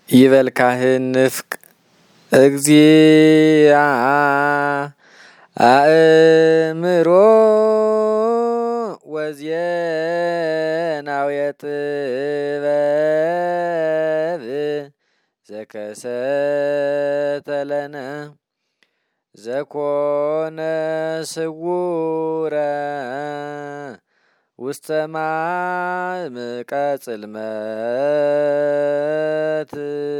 ይበል ካህን ንፍቅ እግዚአ አእምሮ ወዜናዊ ጥበብ ዘከሰተለነ ዘኮነ ስውረ ውስተ ማዕምቀ ጽልመት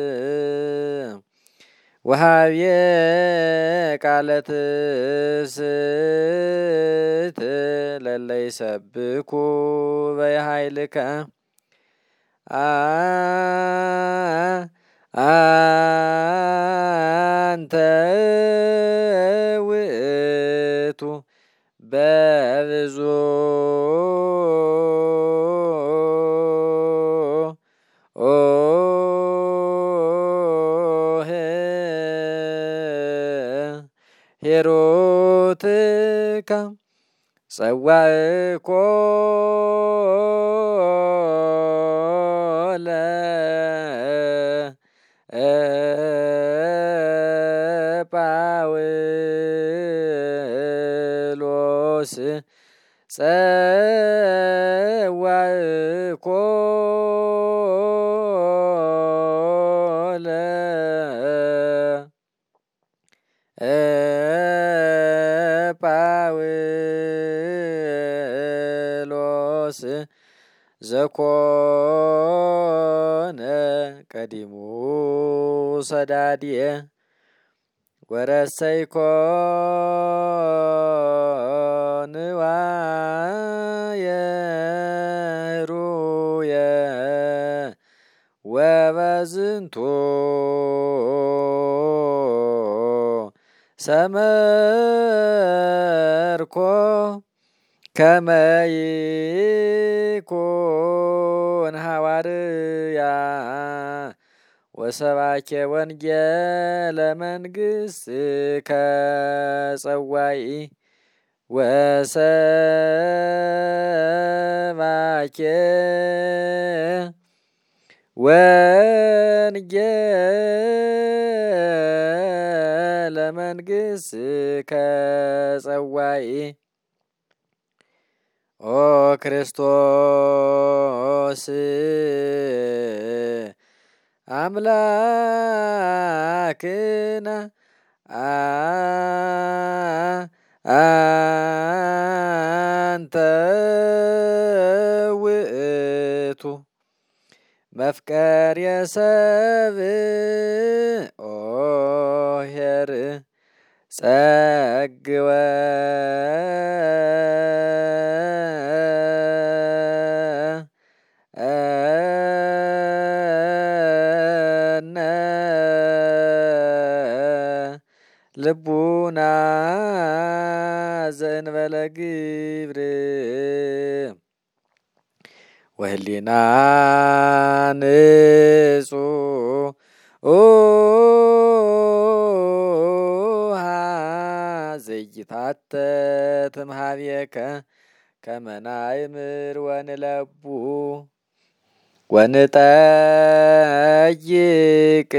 ወሃብየ ቃለ ትስብእት ለለ ይሰብኩ በኃይልከ አንተ ውእቱ በብዙ ሄሮትከ ጸዋዕኮ ለጳውሎስ ጸዋዕኮ ጳውሎስ ዘኮነ ቀዲሙ ሰዳድየ ወረሰይኮ ንዋየ ሩየ ወበዝንቱ ሰመርኮ ከመ ይኩን ሐዋርያ ወሰባኬ ወንጌለ መንግሥትከ ጸዋኢ ወሰባኬ ወንጌለ መንግሥትከ ጸዋኢ ኦ ክርስቶስ አምላክነ አንተ ውእቱ መፍቀርየ ሰብእ ኦ ኄር ጸግወ ልቡና ዘእንበለ ግብር ወህሊና ንጹሕ ዘይታተት እምኀቤከ ከመ ናእምር ወንለቡ ወንጠይቅ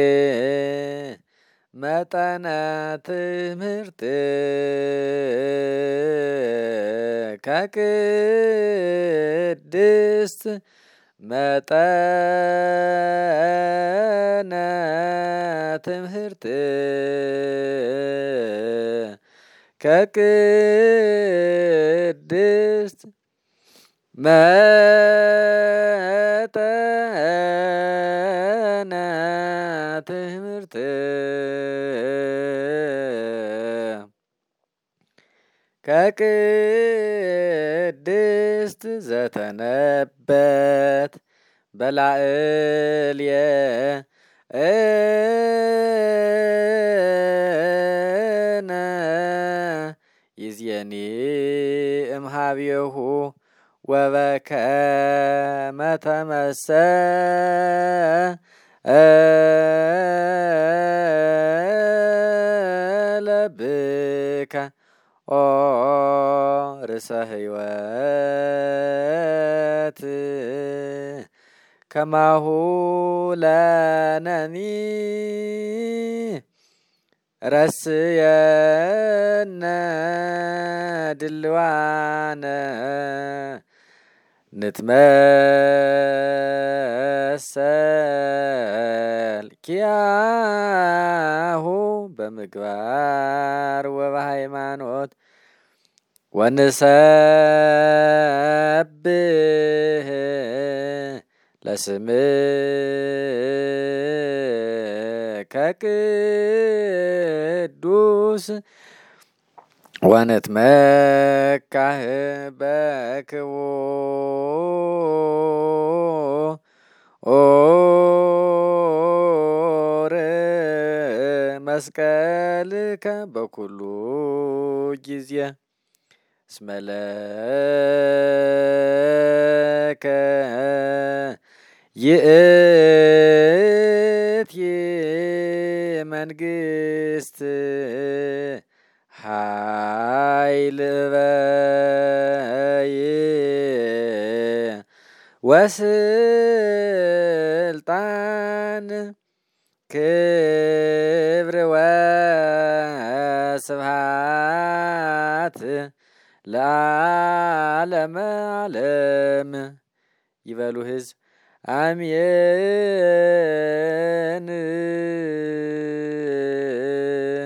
መጠነ ትምህርትከ ቅድስት መጠነ ትምህርትከ ቅድስት መጠነ ከቅድስት ዘተነበት በላዕልየ እነ ይእዜኒ እምኀቤሁ ወበከመ ተመሰለ ብከ ኦ ርእሰ ሕይወት ከማሁ ለነኒ ረስየነ ድልዋነ ንትመሰል ኪያሁ በምግባር ወበሃይማኖት ወንሰብህ ለስምከ ቅዱስ ወንትመካህ በክቡር መስቀልከ በኩሉ ጊዜ እስመ ለከ ይእቲ መንግሥት ኃይል በይ ወስልጣን ክብር ወስብሃት ለዓለመ ዓለም ይበሉ ሕዝብ አሜን።